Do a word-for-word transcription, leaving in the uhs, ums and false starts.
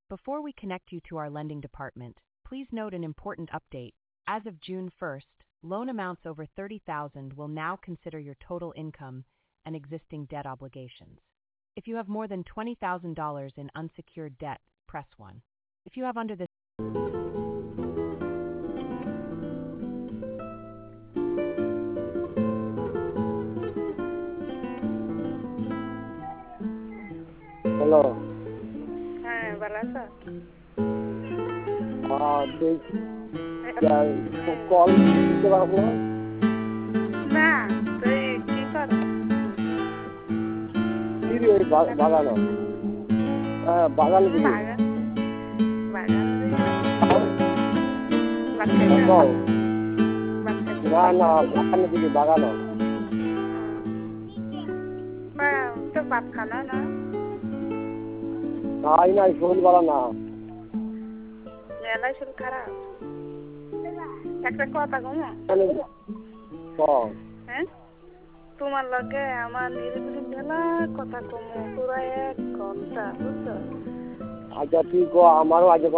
Before we connect you to our lending department, please note an important update. As of June first, loan amounts over thirty thousand dollars will now consider your total income and existing debt obligations. If you have more than twenty thousand dollars in unsecured debt, press one. If you have under this hello. হ্যাঁ, ভালো আছো? আহ, তুই call দিতে পারবো না? না, তুই কি কর? কি রে, ওই বা- বাগানো হ্যাঁ বাগানে দিবি। বাগান বাগান বল। না না বাগানে দিবি, বাগানো। তো ভাত খানা না নাই নাই, শরীর ভালো না। মেলায় শরীর খারাপ। একটা কথা কমো বল। হ্যাঁ, তোমার লগে আমার নিরিবিলি মেলা কথা কমো পুরো এক ঘন্টা, বুঝছো? আচ্ছা তুই কো, আমারও আজ